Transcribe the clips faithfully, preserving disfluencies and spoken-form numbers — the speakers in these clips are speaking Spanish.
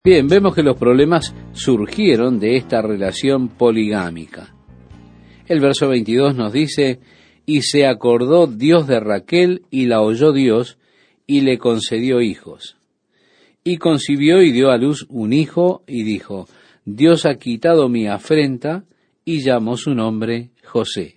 Bien, vemos que los problemas surgieron de esta relación poligámica. El verso veintidós nos dice, y se acordó Dios de Raquel, y la oyó Dios, y le concedió hijos. Y concibió y dio a luz un hijo, y dijo, Dios ha quitado mi afrenta, y llamó su nombre José.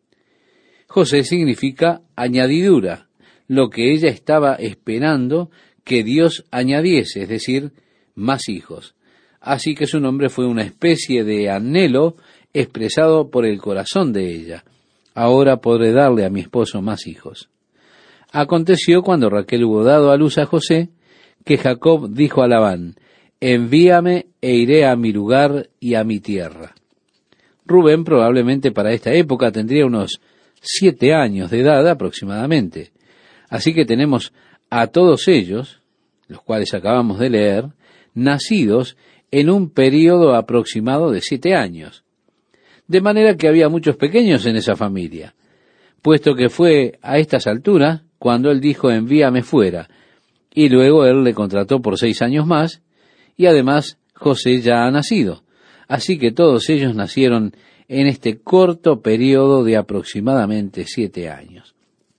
José significa añadidura, lo que ella estaba esperando que Dios añadiese, es decir, más hijos. Así que su nombre fue una especie de anhelo expresado por el corazón de ella. Ahora podré darle a mi esposo más hijos. Aconteció cuando Raquel hubo dado a luz a José, que Jacob dijo a Labán, envíame e iré a mi lugar y a mi tierra. Rubén probablemente para esta época tendría unos siete años de edad aproximadamente. Así que tenemos a todos ellos, los cuales acabamos de leer, nacidos en un período aproximado de siete años. De manera que había muchos pequeños en esa familia, puesto que fue a estas alturas cuando él dijo, envíame fuera, y luego él le contrató por seis años más, y además José ya ha nacido. Así que todos ellos nacieron en este corto período de aproximadamente siete años.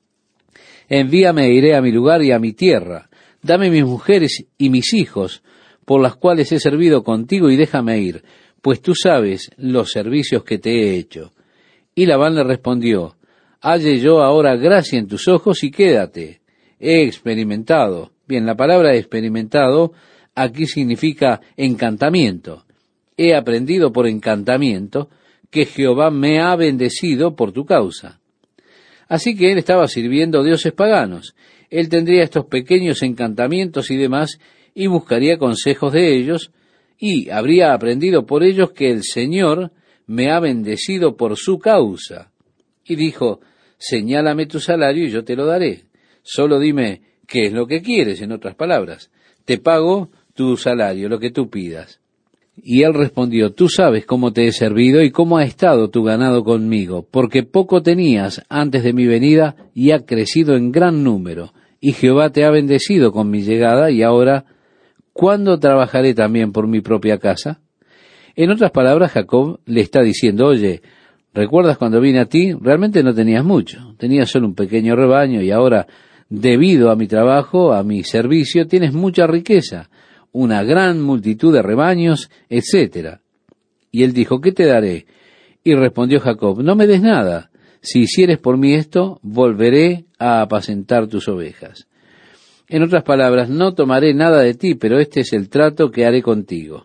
Envíame e iré a mi lugar y a mi tierra, dame mis mujeres y mis hijos, por las cuales he servido contigo, y déjame ir, pues tú sabes los servicios que te he hecho. Y Labán le respondió, halle yo ahora gracia en tus ojos y quédate. He experimentado. Bien, la palabra experimentado aquí significa encantamiento. He aprendido por encantamiento que Jehová me ha bendecido por tu causa. Así que él estaba sirviendo dioses paganos. Él tendría estos pequeños encantamientos y demás, y buscaría consejos de ellos, y habría aprendido por ellos que el Señor me ha bendecido por su causa. Y dijo, señálame tu salario y yo te lo daré. Solo dime qué es lo que quieres, en otras palabras. Te pago tu salario, lo que tú pidas. Y él respondió, tú sabes cómo te he servido y cómo ha estado tu ganado conmigo, porque poco tenías antes de mi venida y ha crecido en gran número. Y Jehová te ha bendecido con mi llegada, y ahora, ¿cuándo trabajaré también por mi propia casa? En otras palabras, Jacob le está diciendo, oye, ¿recuerdas cuando vine a ti? Realmente no tenías mucho, tenías solo un pequeño rebaño, y ahora, debido a mi trabajo, a mi servicio, tienes mucha riqueza, una gran multitud de rebaños, etcétera. Y él dijo, ¿qué te daré? Y respondió Jacob, no me des nada. Si hicieres por mí esto, volveré a apacentar tus ovejas. En otras palabras, no tomaré nada de ti, pero este es el trato que haré contigo.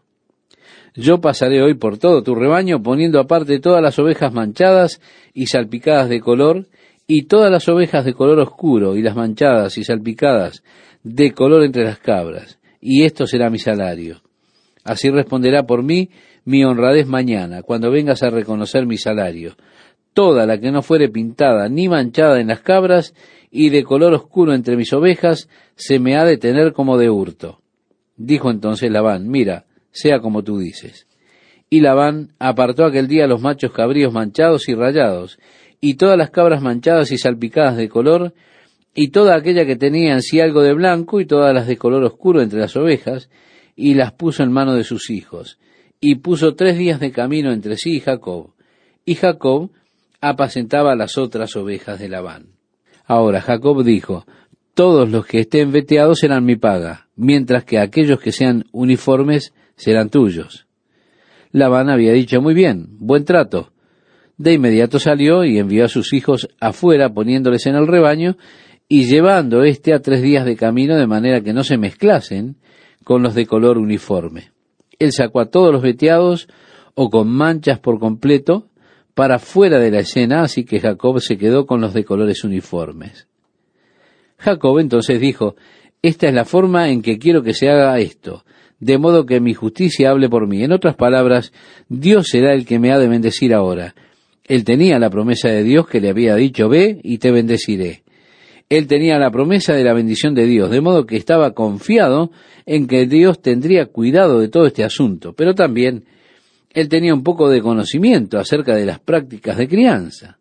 Yo pasaré hoy por todo tu rebaño, poniendo aparte todas las ovejas manchadas y salpicadas de color, y todas las ovejas de color oscuro, y las manchadas y salpicadas de color entre las cabras, y esto será mi salario. Así responderá por mí mi honradez mañana, cuando vengas a reconocer mi salario. Toda la que no fuere pintada ni manchada en las cabras, y de color oscuro entre mis ovejas, se me ha de tener como de hurto. Dijo entonces Labán, mira, sea como tú dices. Y Labán apartó aquel día los machos cabríos manchados y rayados, y todas las cabras manchadas y salpicadas de color, y toda aquella que tenía en sí algo de blanco, y todas las de color oscuro entre las ovejas, y las puso en mano de sus hijos. Y puso tres días de camino entre sí y Jacob. Y Jacob apacentaba las otras ovejas de Labán. Ahora Jacob dijo, todos los que estén veteados serán mi paga, mientras que aquellos que sean uniformes serán tuyos. Labán había dicho, muy bien, buen trato. De inmediato salió y envió a sus hijos afuera, poniéndoles en el rebaño, y llevando éste a tres días de camino, de manera que no se mezclasen con los de color uniforme. Él sacó a todos los veteados, o con manchas por completo, para fuera de la escena, así que Jacob se quedó con los de colores uniformes. Jacob entonces dijo, esta es la forma en que quiero que se haga esto, de modo que mi justicia hable por mí. En otras palabras, Dios será el que me ha de bendecir ahora. Él tenía la promesa de Dios que le había dicho, ve y te bendeciré. Él tenía la promesa de la bendición de Dios, de modo que estaba confiado en que Dios tendría cuidado de todo este asunto, pero también él tenía un poco de conocimiento acerca de las prácticas de crianza.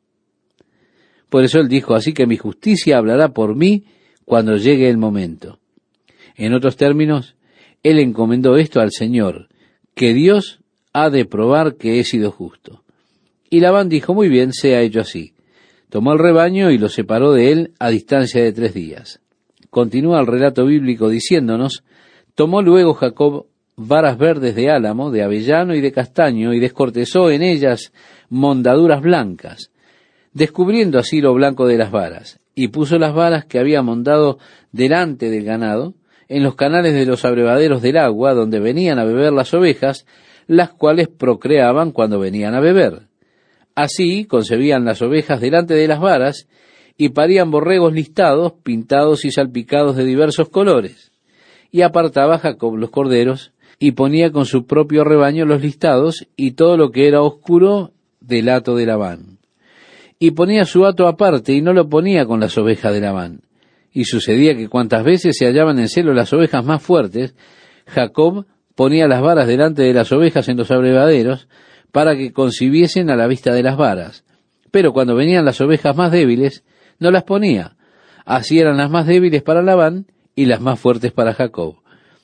Por eso él dijo, así que mi justicia hablará por mí cuando llegue el momento. En otros términos, él encomendó esto al Señor, que Dios ha de probar que he sido justo. Y Labán dijo, muy bien, sea hecho así. Tomó el rebaño y lo separó de él a distancia de tres días. Continúa el relato bíblico diciéndonos, tomó luego Jacob varas verdes de álamo, de avellano y de castaño, y descortezó en ellas mondaduras blancas, descubriendo así lo blanco de las varas, y puso las varas que había mondado delante del ganado, en los canales de los abrevaderos del agua, donde venían a beber las ovejas, las cuales procreaban cuando venían a beber. Así concebían las ovejas delante de las varas, y parían borregos listados, pintados y salpicados de diversos colores. Y apartaba Jacob los corderos, y ponía con su propio rebaño los listados, y todo lo que era oscuro del hato de Labán. Y ponía su hato aparte, y no lo ponía con las ovejas de Labán. Y sucedía que cuantas veces se hallaban en celo las ovejas más fuertes, Jacob ponía las varas delante de las ovejas en los abrevaderos, para que concibiesen a la vista de las varas. Pero cuando venían las ovejas más débiles, no las ponía. Así eran las más débiles para Labán, y las más fuertes para Jacob.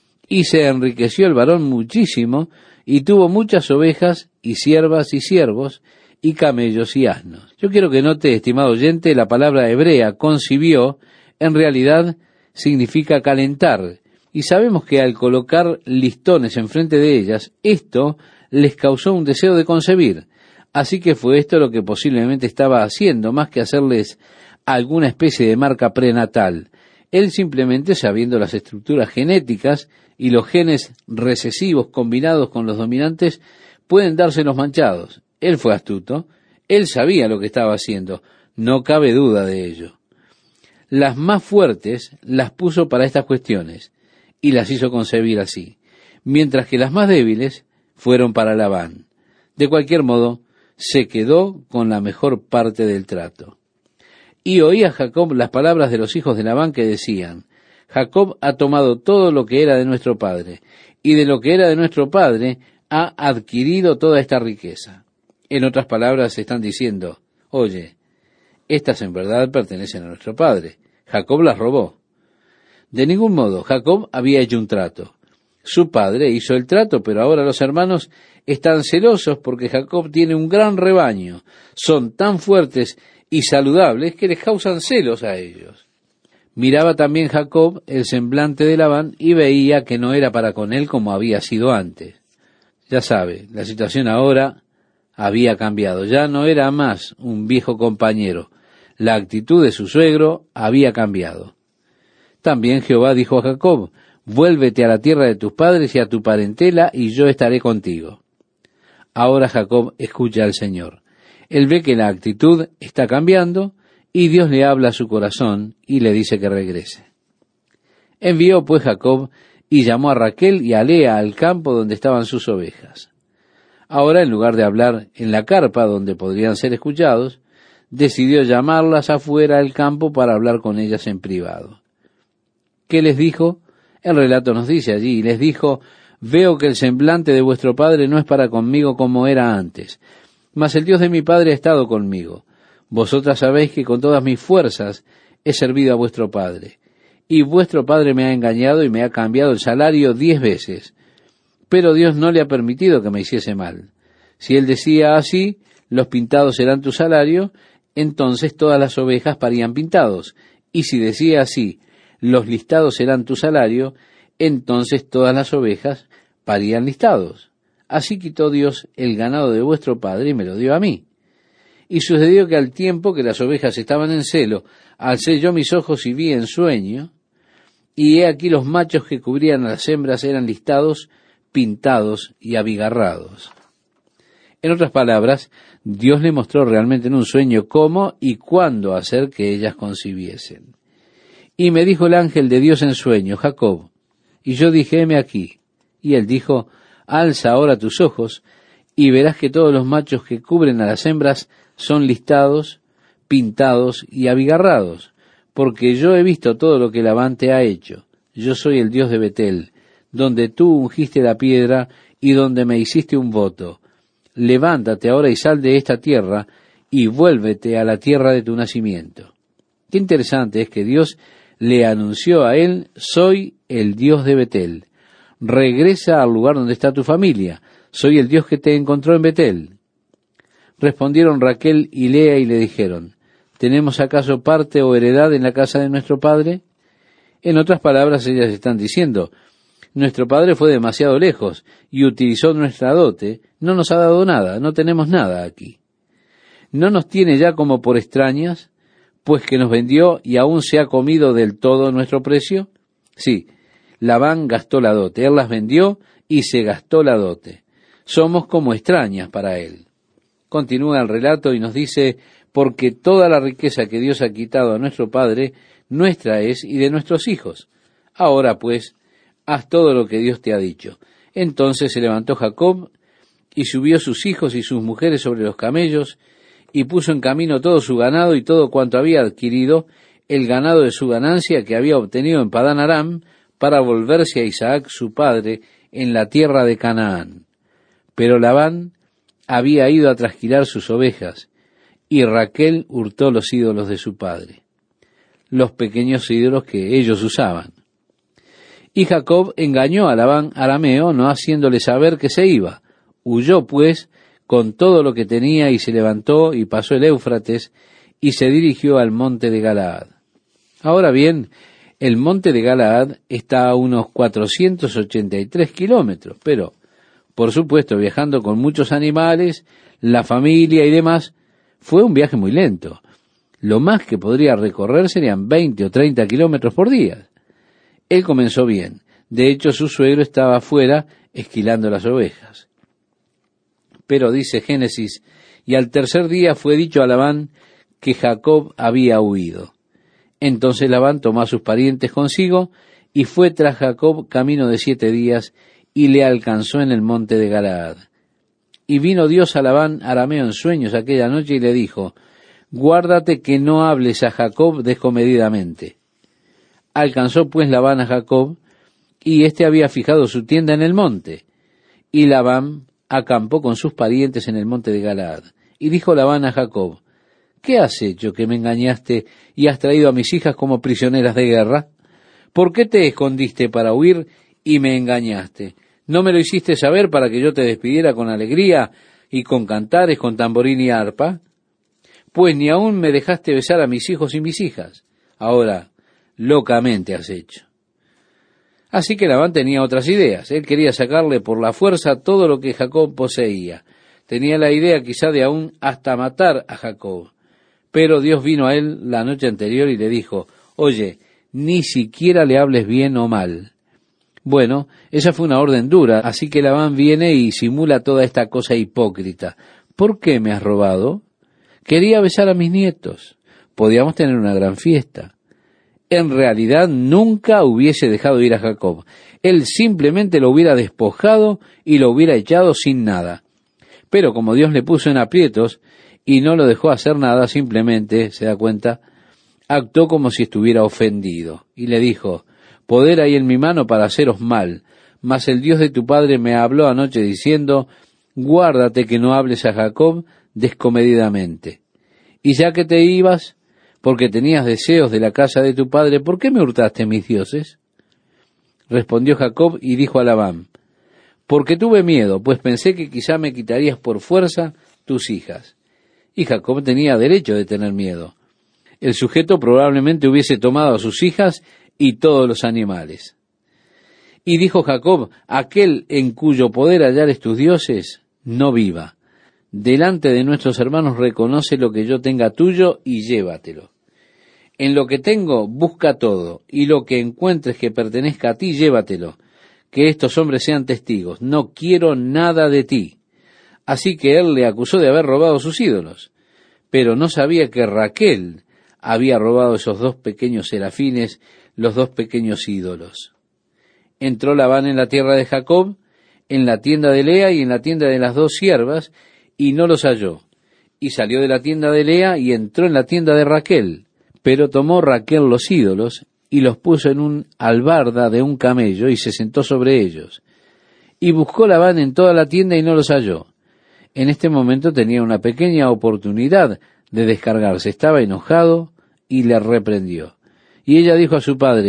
Y se enriqueció el varón muchísimo, y tuvo muchas ovejas, y siervas y siervos, y camellos y asnos. Yo quiero que note, estimado oyente, la palabra hebrea, concibió, en realidad significa calentar, y sabemos que al colocar listones enfrente de ellas, esto les causó un deseo de concebir. Así que fue esto lo que posiblemente estaba haciendo, más que hacerles alguna especie de marca prenatal. Él simplemente, sabiendo las estructuras genéticas y los genes recesivos combinados con los dominantes, pueden darse los manchados. Él fue astuto, él sabía lo que estaba haciendo, no cabe duda de ello. Las más fuertes las puso para estas cuestiones, y las hizo concebir así, mientras que las más débiles fueron para Labán. De cualquier modo, se quedó con la mejor parte del trato. Y oía Jacob las palabras de los hijos de Labán que decían, Jacob ha tomado todo lo que era de nuestro padre, y de lo que era de nuestro padre ha adquirido toda esta riqueza. En otras palabras, están diciendo, oye, estas en verdad pertenecen a nuestro padre. Jacob las robó. De ningún modo, Jacob había hecho un trato. Su padre hizo el trato, pero ahora los hermanos están celosos porque Jacob tiene un gran rebaño. Son tan fuertes y saludables que les causan celos a ellos. Miraba también Jacob el semblante de Labán y veía que no era para con él como había sido antes. Ya sabe, la situación ahora había cambiado. Ya no era más un viejo compañero. La actitud de su suegro había cambiado. También Jehová dijo a Jacob, vuélvete a la tierra de tus padres y a tu parentela, y yo estaré contigo. Ahora Jacob escucha al Señor. Él ve que la actitud está cambiando, y Dios le habla a su corazón, y le dice que regrese. Envió pues Jacob, y llamó a Raquel y a Lea al campo donde estaban sus ovejas. Ahora, en lugar de hablar en la carpa donde podrían ser escuchados, decidió llamarlas afuera del campo para hablar con ellas en privado. ¿Qué les dijo? El relato nos dice allí, y les dijo, veo que el semblante de vuestro padre no es para conmigo como era antes, mas el Dios de mi padre ha estado conmigo. Vosotras sabéis que con todas mis fuerzas he servido a vuestro padre, y vuestro padre me ha engañado y me ha cambiado el salario diez veces, pero Dios no le ha permitido que me hiciese mal. Si él decía así, los pintados serán tu salario, entonces todas las ovejas parían pintados, y si decía así, los listados serán tu salario, entonces todas las ovejas parían listados. Así quitó Dios el ganado de vuestro padre y me lo dio a mí. Y sucedió que al tiempo que las ovejas estaban en celo, alcé yo mis ojos y vi en sueño, y he aquí los machos que cubrían a las hembras eran listados, pintados y abigarrados. En otras palabras, Dios le mostró realmente en un sueño cómo y cuándo hacer que ellas concibiesen. Y me dijo el ángel de Dios en sueño, Jacob. Y yo dije, heme aquí. Y él dijo, alza ahora tus ojos, y verás que todos los machos que cubren a las hembras son listados, pintados y abigarrados, porque yo he visto todo lo que Labán te ha hecho. Yo soy el Dios de Betel, donde tú ungiste la piedra y donde me hiciste un voto. Levántate ahora y sal de esta tierra, y vuélvete a la tierra de tu nacimiento. Qué interesante es que Dios le anunció a él, soy el Dios de Betel. regresa al lugar donde está tu familia. Soy el Dios que te encontró en Betel. Respondieron Raquel y Lea y le dijeron, ¿tenemos acaso parte o heredad en la casa de nuestro padre? En otras palabras, ellas están diciendo, nuestro padre fue demasiado lejos y utilizó nuestra dote, no nos ha dado nada, no tenemos nada aquí. ¿No nos tiene ya como por extrañas, pues que nos vendió y aún se ha comido del todo nuestro precio? Sí, Labán gastó la dote, él las vendió y se gastó la dote. Somos como extrañas para él. Continúa el relato y nos dice, porque toda la riqueza que Dios ha quitado a nuestro padre, nuestra es y de nuestros hijos. Ahora pues, haz todo lo que Dios te ha dicho. Entonces se levantó Jacob y subió sus hijos y sus mujeres sobre los camellos y puso en camino todo su ganado y todo cuanto había adquirido, el ganado de su ganancia que había obtenido en Padán Aram, para volverse a Isaac su padre en la tierra de Canaán. Pero Labán había ido a trasquilar sus ovejas, y Raquel hurtó los ídolos de su padre, los pequeños ídolos que ellos usaban. Y Jacob engañó a Labán arameo, no haciéndole saber que se iba. Huyó, pues, con todo lo que tenía, y se levantó y pasó el Éufrates, y se dirigió al monte de Galaad. Ahora bien, el monte de Galaad está a unos cuatrocientos ochenta y tres kilómetros, pero, por supuesto, viajando con muchos animales, la familia y demás, fue un viaje muy lento. Lo más que podría recorrer serían veinte o treinta kilómetros por día. Él comenzó bien. De hecho, su suegro estaba afuera esquilando las ovejas. Pero dice Génesis, y al tercer día fue dicho a Labán que Jacob había huido. Entonces Labán tomó a sus parientes consigo y fue tras Jacob camino de siete días y le alcanzó en el monte de Galaad. Y vino Dios a Labán arameo en sueños aquella noche y le dijo, guárdate que no hables a Jacob descomedidamente. Alcanzó pues Labán a Jacob, y éste había fijado su tienda en el monte. Y Labán acampó con sus parientes en el monte de Galaad. Y dijo Labán a Jacob, ¿qué has hecho que me engañaste y has traído a mis hijas como prisioneras de guerra? ¿Por qué te escondiste para huir y me engañaste? ¿No me lo hiciste saber para que yo te despidiera con alegría y con cantares, con tamborín y arpa? Pues ni aún me dejaste besar a mis hijos y mis hijas. Ahora, locamente has hecho. Así que Labán tenía otras ideas. Él quería sacarle por la fuerza todo lo que Jacob poseía. Tenía la idea quizá de aún hasta matar a Jacob. Pero Dios vino a él la noche anterior y le dijo, oye, ni siquiera le hables bien o mal. Bueno, esa fue una orden dura, así que Labán viene y simula toda esta cosa hipócrita. ¿Por qué me has robado? Quería besar a mis nietos. Podíamos tener una gran fiesta. En realidad nunca hubiese dejado ir a Jacob. Él simplemente lo hubiera despojado y lo hubiera echado sin nada. Pero como Dios le puso en aprietos y no lo dejó hacer nada, simplemente, se da cuenta, actuó como si estuviera ofendido. Y le dijo, poder hay en mi mano para haceros mal, mas el Dios de tu padre me habló anoche diciendo, guárdate que no hables a Jacob descomedidamente. Y ya que te ibas, porque tenías deseos de la casa de tu padre, ¿por qué me hurtaste mis dioses? Respondió Jacob y dijo a Labán, porque tuve miedo, pues pensé que quizá me quitarías por fuerza tus hijas. Y Jacob tenía derecho de tener miedo. El sujeto probablemente hubiese tomado a sus hijas y todos los animales. Y dijo Jacob, aquel en cuyo poder hallares tus dioses, no viva. Delante de nuestros hermanos reconoce lo que yo tenga tuyo y llévatelo. En lo que tengo, busca todo, y lo que encuentres que pertenezca a ti, llévatelo. Que estos hombres sean testigos. No quiero nada de ti. Así que él le acusó de haber robado sus ídolos. Pero no sabía que Raquel había robado esos dos pequeños serafines, los dos pequeños ídolos. Entró Labán en la tierra de Jacob, en la tienda de Lea y en la tienda de las dos siervas, y no los halló. Y salió de la tienda de Lea y entró en la tienda de Raquel. Pero tomó Raquel los ídolos y los puso en un albarda de un camello y se sentó sobre ellos. Y buscó Labán en toda la tienda y no los halló. En este momento tenía una pequeña oportunidad de descargarse. Estaba enojado y le reprendió. Y ella dijo a su padre,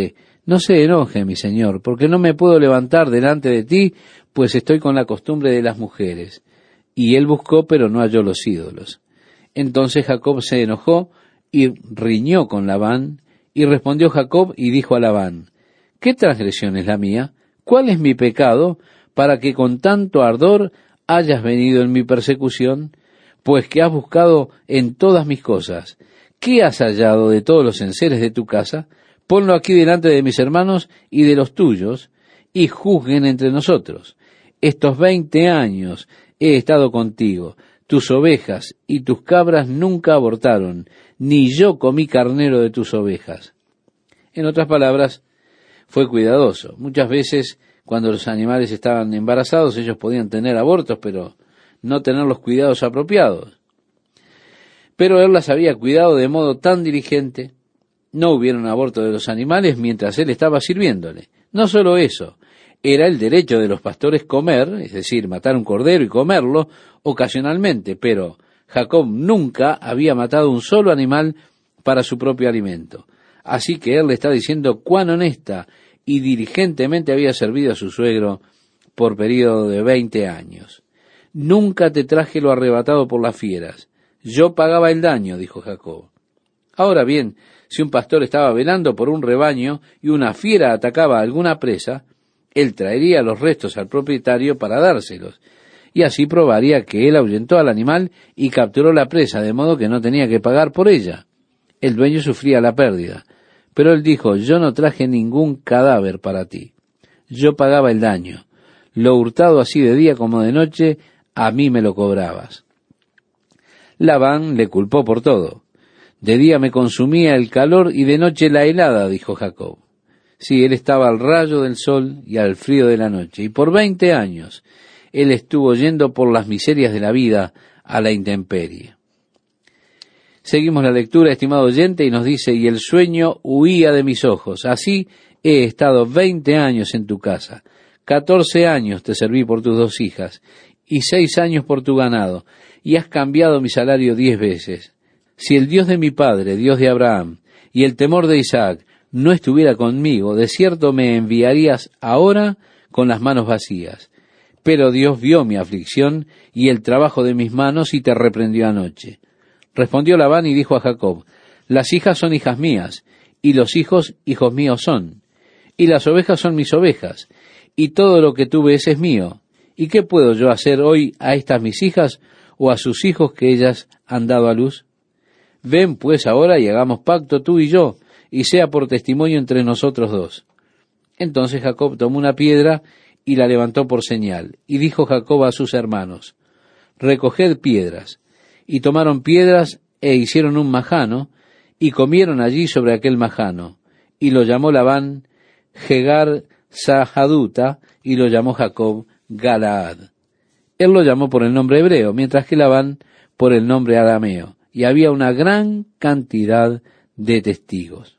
no se enoje, mi señor, porque no me puedo levantar delante de ti, pues estoy con la costumbre de las mujeres. Y él buscó, pero no halló los ídolos. Entonces Jacob se enojó y riñó con Labán, y respondió Jacob y dijo a Labán, ¿qué transgresión es la mía? ¿Cuál es mi pecado para que con tanto ardor hayas venido en mi persecución? Pues que has buscado en todas mis cosas. ¿Qué has hallado de todos los enseres de tu casa? Ponlo aquí delante de mis hermanos y de los tuyos, y juzguen entre nosotros. Estos veinte años he estado contigo, tus ovejas y tus cabras nunca abortaron, ni yo comí carnero de tus ovejas. En otras palabras, fue cuidadoso. Muchas veces, cuando los animales estaban embarazados, ellos podían tener abortos, pero no tener los cuidados apropiados. Pero él las había cuidado de modo tan diligente. No hubieron aborto de los animales mientras él estaba sirviéndole. No solo eso, era el derecho de los pastores comer, es decir, matar un cordero y comerlo ocasionalmente, pero Jacob nunca había matado un solo animal para su propio alimento. Así que él le está diciendo cuán honesta y diligentemente había servido a su suegro por período de veinte años. Nunca te traje lo arrebatado por las fieras. Yo pagaba el daño, dijo Jacob. Ahora bien, si un pastor estaba velando por un rebaño y una fiera atacaba a alguna presa, él traería los restos al propietario para dárselos, y así probaría que él ahuyentó al animal y capturó la presa, de modo que no tenía que pagar por ella. El dueño sufría la pérdida, pero él dijo, yo no traje ningún cadáver para ti. Yo pagaba el daño. Lo hurtado así de día como de noche, a mí me lo cobrabas. Labán le culpó por todo. De día me consumía el calor y de noche la helada, dijo Jacob. Sí, él estaba al rayo del sol y al frío de la noche, y por veinte años él estuvo yendo por las miserias de la vida a la intemperie. Seguimos la lectura, estimado oyente, y nos dice, y el sueño huía de mis ojos. Así he estado veinte años en tu casa. Catorce años te serví por tus dos hijas, y seis años por tu ganado, y has cambiado mi salario diez veces. Si el Dios de mi padre, Dios de Abraham, y el temor de Isaac, no estuviera conmigo, de cierto me enviarías ahora con las manos vacías. Pero Dios vio mi aflicción y el trabajo de mis manos y te reprendió anoche. Respondió Labán y dijo a Jacob, las hijas son hijas mías, y los hijos hijos míos son, y las ovejas son mis ovejas, y todo lo que tú ves es mío. ¿Y qué puedo yo hacer hoy a estas mis hijas o a sus hijos que ellas han dado a luz? Ven pues ahora y hagamos pacto tú y yo, y sea por testimonio entre nosotros dos. Entonces Jacob tomó una piedra y la levantó por señal, y dijo Jacob a sus hermanos, recoged piedras. Y tomaron piedras e hicieron un majano, y comieron allí sobre aquel majano, y lo llamó Labán Jegar Sahaduta, y lo llamó Jacob Galaad. Él lo llamó por el nombre hebreo, mientras que Labán por el nombre arameo, y había una gran cantidad de testigos.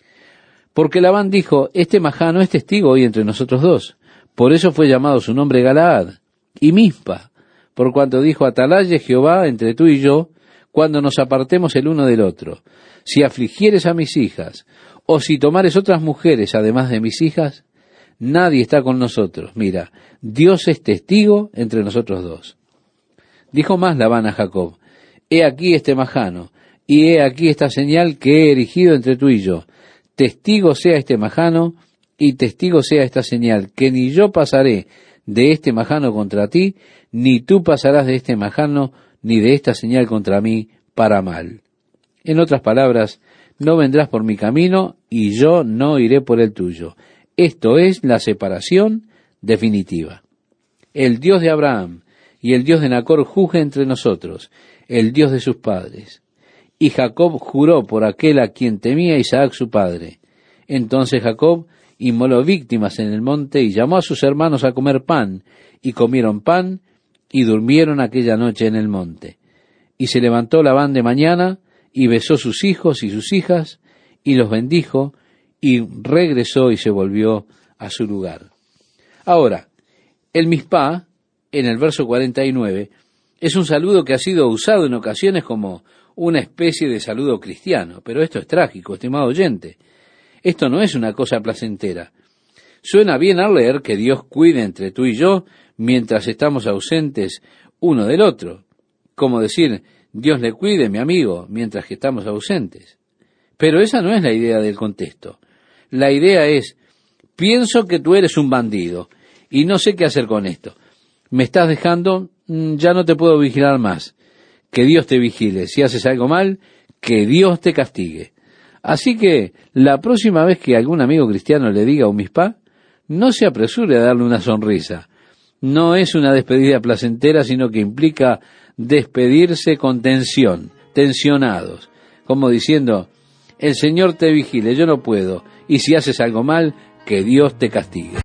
Porque Labán dijo, este majano es testigo hoy entre nosotros dos. Por eso fue llamado su nombre Galaad, y Mizpa, por cuanto dijo, atalaye Jehová entre tú y yo, cuando nos apartemos el uno del otro. Si afligieres a mis hijas, o si tomares otras mujeres además de mis hijas, nadie está con nosotros. Mira, Dios es testigo entre nosotros dos. Dijo más Labán a Jacob, he aquí este majano, y he aquí esta señal que he erigido entre tú y yo. Testigo sea este majano, y testigo sea esta señal, que ni yo pasaré de este majano contra ti, ni tú pasarás de este majano, ni de esta señal contra mí, para mal. En otras palabras, no vendrás por mi camino, y yo no iré por el tuyo. Esto es la separación definitiva. El Dios de Abraham y el Dios de Nacor juzgue entre nosotros, el Dios de sus padres. Y Jacob juró por aquel a quien temía Isaac su padre. Entonces Jacob inmoló víctimas en el monte y llamó a sus hermanos a comer pan, y comieron pan, y durmieron aquella noche en el monte. Y se levantó Labán de mañana, y besó sus hijos y sus hijas, y los bendijo, y regresó y se volvió a su lugar. Ahora, el Mizpá, en el verso cuarenta y nueve, es un saludo que ha sido usado en ocasiones como una especie de saludo cristiano, pero esto es trágico, estimado oyente. Esto no es una cosa placentera. Suena bien al leer que Dios cuide entre tú y yo mientras estamos ausentes uno del otro. Como decir, Dios le cuide, mi amigo, mientras que estamos ausentes. Pero esa no es la idea del contexto. La idea es, pienso que tú eres un bandido y no sé qué hacer con esto. Me estás dejando, ya no te puedo vigilar más. Que Dios te vigile. Si haces algo mal, que Dios te castigue. Así que la próxima vez que algún amigo cristiano le diga un mispá, no se apresure a darle una sonrisa. No es una despedida placentera, sino que implica despedirse con tensión, tensionados, como diciendo, el Señor te vigile, yo no puedo, y si haces algo mal, que Dios te castigue.